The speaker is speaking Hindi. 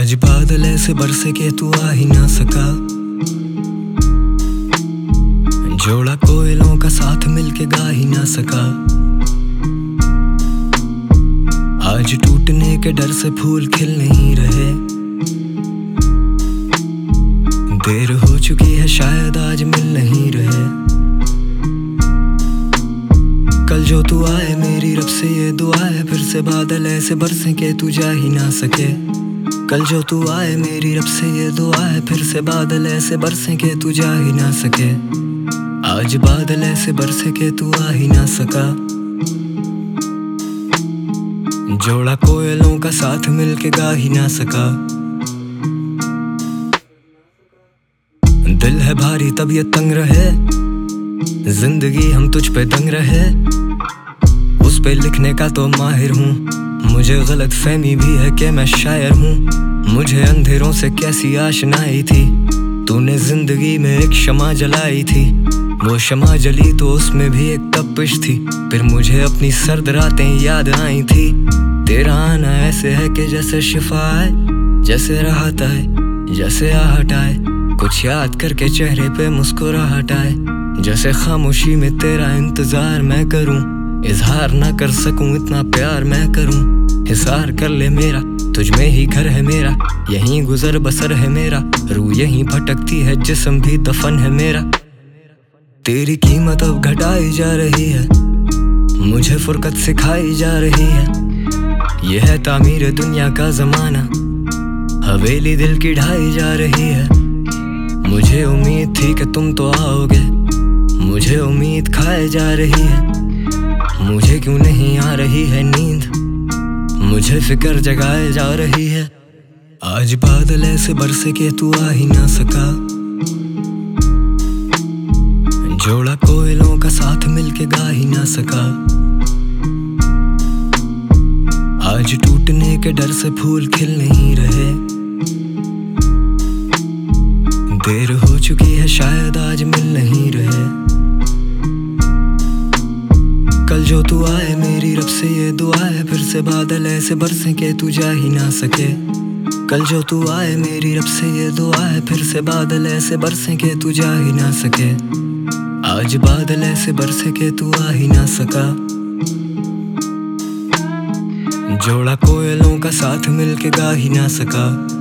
आज बादल ऐसे बरसे के तू आ ही ना सका। जोड़ा कोयलों का साथ मिलके गा ही ना सका। आज टूटने के डर से फूल खिल नहीं रहे। देर हो चुकी है शायद आज मिल नहीं रहे। कल जो तू आए मेरी रब से ये दुआ है, फिर से बादल ऐसे बरसे के तू जा ही ना सके। कल जो तू आए मेरी रब से ये दुआ है, फिर से बादल ऐसे बरसे के तू जा ही ना सके। आज बादल ऐसे बरसे के तू आ ही ना सका। जोड़ा कोयलों का साथ मिलके गा ही ना सका। दिल है भारी तबीयत तंग रहे, जिंदगी हम तुझ पे दंग रहे। उस पे लिखने का तो माहिर हूँ, मुझे गलत फहमी भी है कि मैं शायर हूँ। मुझे अंधेरों से कैसी आशनाई थी, तूने जिंदगी में एक शमा जलाई थी। वो शमा जली तो उसमें भी एक तपिश थी, फिर मुझे अपनी सर्द रातें याद आई थी। तेरा आना ऐसे है कि जैसे शिफा आए, जैसे राहत आए, जैसे आहट आए। कुछ याद करके चेहरे पे मुस्कुराहट आए, जैसे खामोशी में तेरा इंतजार मैं करूं। इजहार ना कर सकूं इतना प्यार मैं करूं। हिसार कर ले मेरा, तुझ में ही घर है मेरा। यहीं गुजर बसर है मेरा, रूह यहीं भटकती है, जिस्म भी दफन है मेरा। तेरी कीमत अब घटाई जा रही है, मुझे फुरकत सिखाई जा रही है। यह है तामीर दुनिया का जमाना, हवेली दिल की ढाई जा रही है। मुझे उम्मीद थी कि तुम तो आओगे, मुझे उम्मीद खाए जा रही है। मुझे क्यों नहीं आ रही है नींद, मुझे फिक्र जगाए जा रही है। आज बादल ऐसे बरसे के तू आ ही ना सका। जोड़ा कोयलों का साथ मिलके गा ही ना सका। आज टूटने के डर से फूल खिल नहीं रहे। देर हो चुकी है शायद आज मिल नहीं रहे। कल जो तू आए मेरी रब से ये दुआ है, फिर से बादल ऐसे बरसे के तू जा ही ना सके। कल जो तू आए मेरी रब से ये दुआ है, फिर से बादल ऐसे बरसे के तू जा ही ना सके। आज बादल ऐसे बरसे के तू आ ही ना सका। जोड़ा कोयलों का साथ मिलके गा ही ना सका।